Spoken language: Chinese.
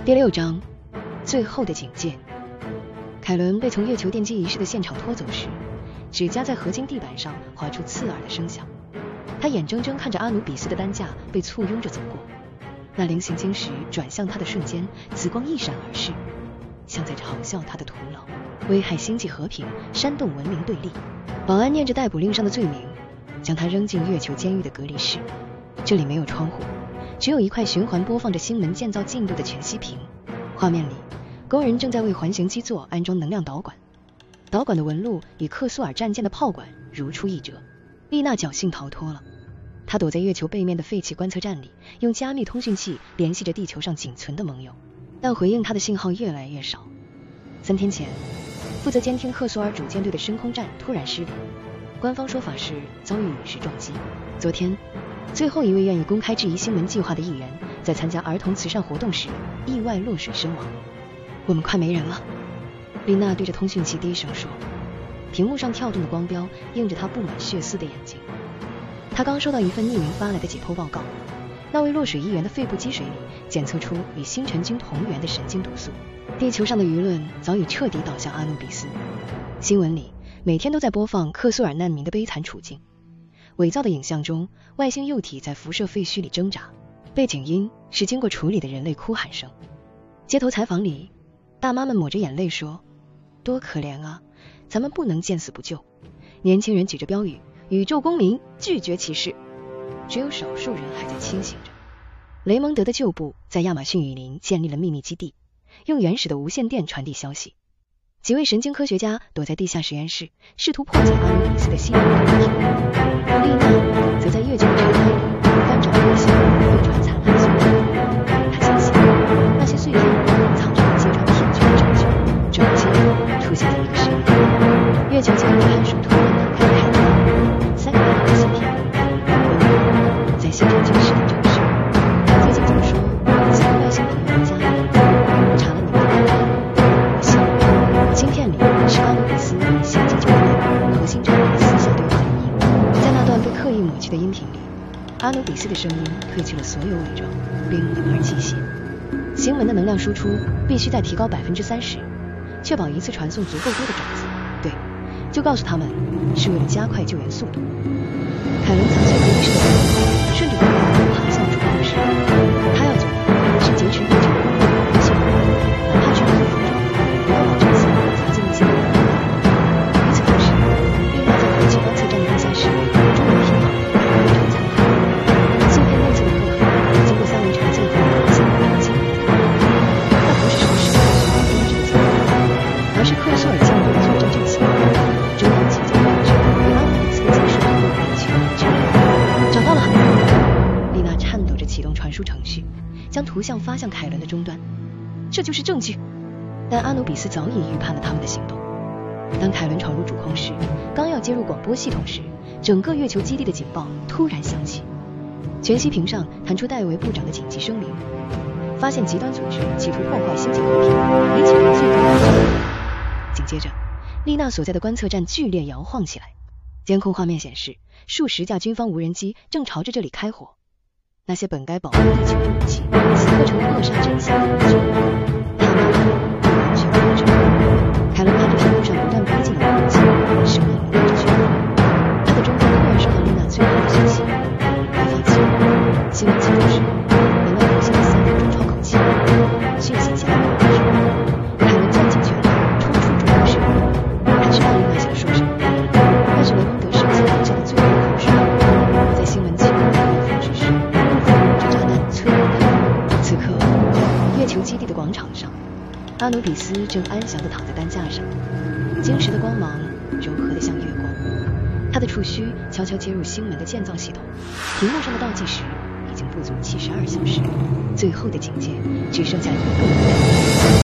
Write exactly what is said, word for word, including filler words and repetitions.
第六章，最后的警戒。凯伦被从月球奠基仪式的现场拖走时，指甲在合金地板上划出刺耳的声响。他眼睁睁看着阿努比斯的担架被簇拥着走过，那菱形晶石转向他的瞬间，紫光一闪而逝，像在嘲笑他的徒劳，危害星际和平，煽动文明对立。保安念着逮捕令上的罪名，将他扔进月球监狱的隔离室。这里没有窗户，只有一块循环播放着星门建造进度的全息屏。画面里，工人正在为环形基座安装能量导管，导管的纹路与克苏尔战舰的炮管如出一辙。丽娜侥幸逃脱了，她躲在月球背面的废弃观测站里，用加密通讯器联系着地球上仅存的盟友，但回应她的信号越来越少。三天前，负责监听克苏尔主舰队的深空站突然失联，官方说法是遭遇陨石撞击。昨天，最后一位愿意公开质疑星门计划的议员，在参加儿童慈善活动时意外落水身亡。我们快没人了，丽娜对着通讯器低声说，屏幕上跳动的光标映着她布满血丝的眼睛。她刚收到一份匿名发来的解剖报告，那位落水议员的肺部积水里检测出与星辰菌同源的神经毒素。地球上的舆论早已彻底倒向阿努比斯，新闻里每天都在播放克苏尔难民的悲惨处境。伪造的影像中，外星幼体在辐射废墟里挣扎，背景音是经过处理的人类哭喊声。街头采访里，大妈们抹着眼泪说，多可怜啊，咱们不能见死不救。年轻人举着标语，宇宙公民拒绝歧视。只有少数人还在清醒着。雷蒙德的旧部在亚马逊雨林建立了秘密基地，用原始的无线电传递消息。几位神经科学家躲在地下实验室，试图破解阿努比斯的心理问题。丽娜则在月球的尘埃里翻找卫星飞船残骸碎片。她相信那些碎片藏着被揭穿骗局的证据。转机出现在一个深夜，月球监狱看守突然打开了开关，三个大的芯片在星辰军事的证实。最近怎么说，几个外星朋友的家里查了你们的单单，信芯片里是阿努比斯与星际救援核心战略的私下对话语音。在那段被刻意抹去的音频里，阿努比斯的声音褪去了所有伪装，冰冷而机械。星门的能量输出必须再提高百分之三十，确保一次传送足够多的种子。对，就告诉他们是为了加快救援速度。凯伦砸碎隔离室的门，顺着回廊爬向主控室。他要做的是劫持月球的光源系统，哪怕全部防撞，也要把这次砸进一些能量导管。与此同时，丽娜在废弃观测站的地下室终于拼好了月球残骸。碎片内侧的刻痕经过三维查证后进入了镜面。那不是什么实验所能编织的结果，而是克苏尔舰队的作战阵型。中央集中位置与阿努比斯的结束完全一致。找到了很多，丽娜颤抖着启动传输程序，将图像发向凯伦的终端。这就是证据。但阿努比斯早已预判了他们的行动。当凯伦闯入主控室，刚要接入广播系统时，整个月球基地的警报突然响起。全息屏上弹出戴维部长的紧急声明，发现极端组织企图破坏星际和平，已启动最高安全。紧接着，丽娜所在的观测站剧烈摇晃起来。监控画面显示，数十架军方无人机正朝着这里开火。那些本该保护地球的武器，此刻成了扼杀真相的工具。他们完全不知。凯伦看着屏幕上不断逼近的武器，手里握着拳头。他的终端突然收到丽娜最后的讯息：别放弃，新闻记录是门外留下了三个中窗口器。讯息夹带而至，凯伦攥紧拳头，冲出主控室。他知道丽娜想说什么，那是雷蒙德设计留下的最后口水。我在新闻记录的高峰之时，部分这炸弹摧毁它。此刻，月球基地的广场上，阿努比斯正安详地躺在担架上，晶石的光芒柔和得像月光。他的触须悄悄接入星门的建造系统，屏幕上的倒计时已经不足七十二小时，最后的警戒只剩下一个。